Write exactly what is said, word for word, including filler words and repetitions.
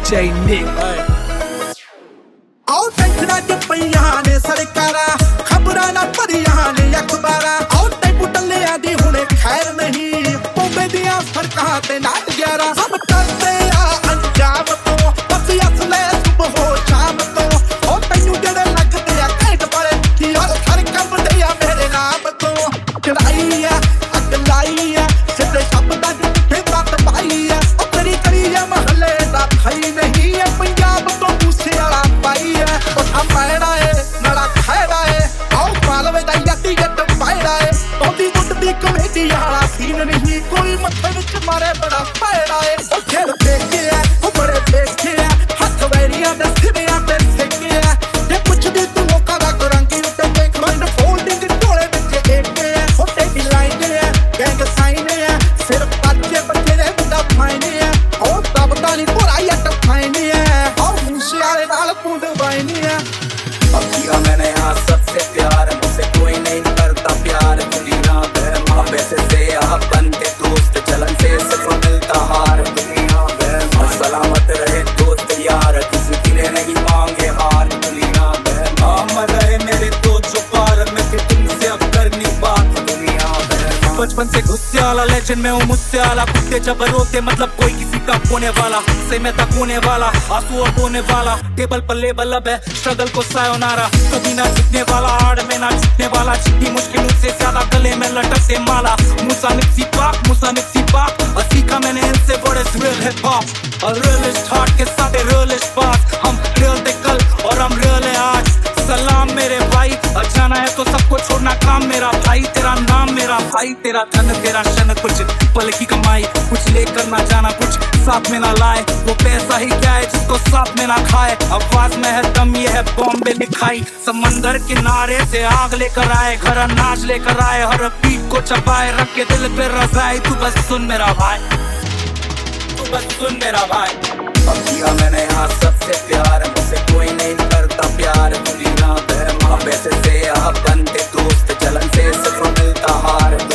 D J Nick आओ टैंकरा च पईयां ने सरकारा खबरां ना भरियां ने अखबारां आओ टैंपू टल्लियां दी हुणे खैर नहीं बॉम्बे दियां सड़कां ते नाट ग्यारह सब डरदे आ अंजाम तो बस असले सुबह हो शाम तो ओ तैनू जेड़े लगदे आ घैंट बड़े कि हर हर कंबदे आ मेरे नाम तो चढ़ाई आ अग लाई आ सिद्धे शब्दां च किथे बात पाई आ ओ करी करी आ महल्ले दा थई नहीं है पंजाब तो दूसरे वाला पाई है ओ पैड़ा है नड़ा खैड़ा है आओ पालवे दा यत्ती जट पैड़ा है ओदी गुੱਟ ਦੀ कमेटी वाला सीन नहीं कोई मत्थे विच मारे बड़ा पैड़ा है ओ खेल देखे है ओ बड़े देखे है हथ वैरियां दे सिवियां ते सिक्के है जे कुछ भी तू लोकां दा करंगी उत्ते देख माइंड फोल्डिंग ढोले विच एके है ओ तेरी लाइन है गैंग साइन है सिर्फ बच्चे बच्चे दे मुंडा फाइन है ओ दबदा नहीं बुराई अट फाइन है ओ मूसे वाले नाल पुंड वाइन है अब किया मैंने यहाँ सबसे प्यार मुझसे कोई नहीं करता प्यार दुनिया में माँ वैसे से आप बनते दोस्त जलन से सिर्फ मिलता हार दुनिया में माँ सलामत रहे दोस्त यार किसी ने नहीं मांगे हार दुनिया में माँ मर रहे मेरे तो जो पार में कि तुमसे अब करनी बात दुनिया में बचपन से गुस्से वाला लेजेंड में हूँ मुझसे आला कुत्ते जब रोते मतलब कोई किसी का होने वाला से मैं तक होने वाला आंसू और होने वाला टेबल पर लेबल अब है स्ट्रगल को सायोनारा कभी ना जीतने वाला हार्ड में ना जीतने वाला जितनी मुश्किल उससे ज्यादा गले में लटकते माला मूसा मिक्सी पाक मूसा मिक्सी पाक और सीखा मैंने इनसे बड़े रियल हिप हॉप और रियलिस्ट हार्ट के साथ रियलिस्ट बात हम रियल थे कल और हम रियल है आज सलाम मेरे भाई जाना है तो सबको छोड़ना काम मेरा भाई तेरा नाम मेरा भाई तेरा धन तेरा शन कुछ पल की कमाई कुछ लेकर ना जाना कुछ साथ में ना लाए वो पैसा ही क्या है जिसको साथ में ना खाए आवाज में है दम ये है बॉम्बे लिखाई समंदर किनारे से आग लेकर आए घर अनाज लेकर आए हर बीट को चबाए रख के दिल पे रजाई तू बस सुन मेरा भाई तू बस सुन मेरा भाई अब किया मैंने यहाँ सबसे प्यार मुझसे कोई नहीं करता प्यार दुनिया में माँ वैसे से आप बनते दोस्त जलन से सिर्फ मिलता हार